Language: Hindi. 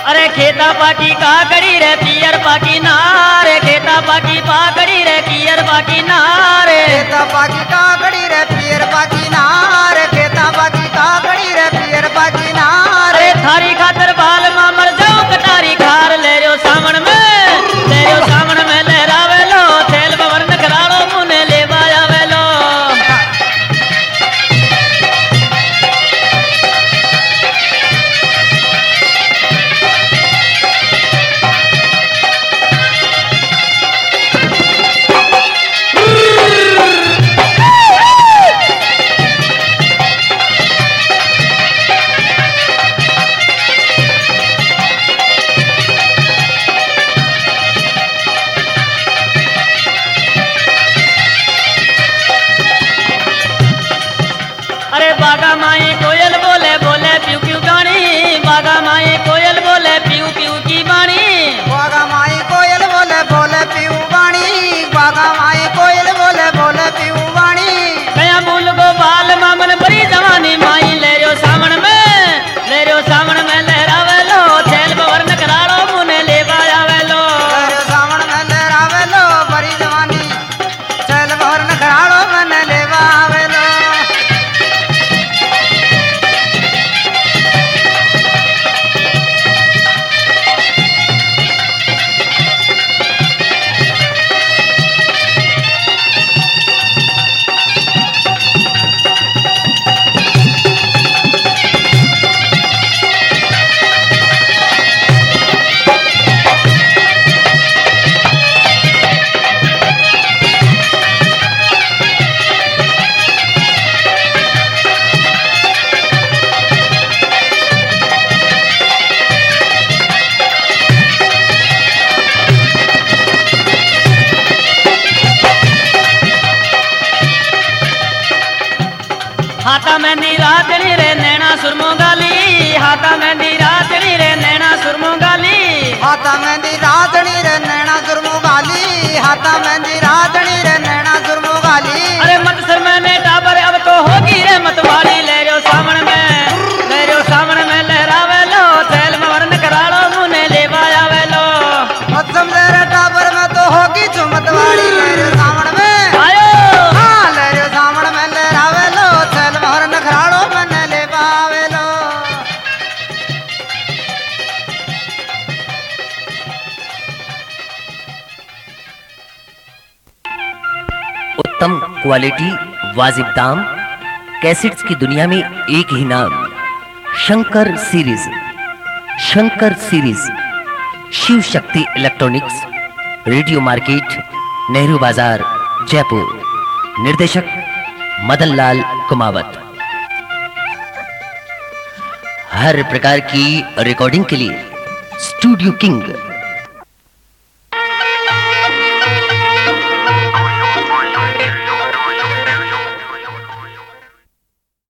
अरे खेता पाकी काकड़ी रे पियर पाकी नारे, खेता पाकी पाकड़ी रे पियर पाकी नारे, खेता पाकी काकड़ी रे पियर पाकी नारे, खेता पाकी काकड़ी रे पियर पाकी नारे। अरे थारी खातर बाल मां मर जाऊं कटारी खार ले रो सामन में, ले रो सामन में लहरावे लो थेल बवर नखराड़ो मुने ले आवे लो। अरे बागा माए कोयल बोले बोले प्यू प्यू गानी, बागा माए कोयल बोले प्यू प्यू की बानी, बागा माई कोयल बोले बोले पीऊ बाणी, बागा माई कोयल बोले बोले पीऊ बाणी। कया मूल गो बाल मामन बड़ी जवानी माई ले रो सामन में, ले रो सामन में लहरावे लो थेल बवर नखराड़ो मुने ले आवे लो। तेरे सावन में लहरावे लो बड़ी जवानी, चल भर नखराड़ो मन लेवा आवे लो। हाथा मेहंदी रातनी रे नैना सुरमो गाली, हाथा मेहंदी रातनी रे नैना सुरमो गाली, हाथा मेहंदी राजनी रे नैना जुर्मो गाली, हाथा मेहंदी राजनी रे नैना जुर्मो गाली। अरे मत सर मैंने टाबर अब तो होगी रे मतवाली ले रो सामन में, ले रो सामन में लहरावे लो थैल में वरन कराड़ो मुने ले आवे लो। मत समझे रे टाबर में तो होगी चुमत वाली मेरे सामन में। आयो हाँ लेरे सामन में लहरावे लो चल भर नखराड़ो मन ले पावे लो। उत्तम क्वालिटी वाजिब दाम कैसेट्स की दुनिया में एक ही नाम Shankar series. Shankar series Shiv Shakti electronics, radio market, Nehru बाजार, जयपुर। निर्देशक मदन लाल कुमावत। हर प्रकार की रिकॉर्डिंग के लिए स्टूडियो किंग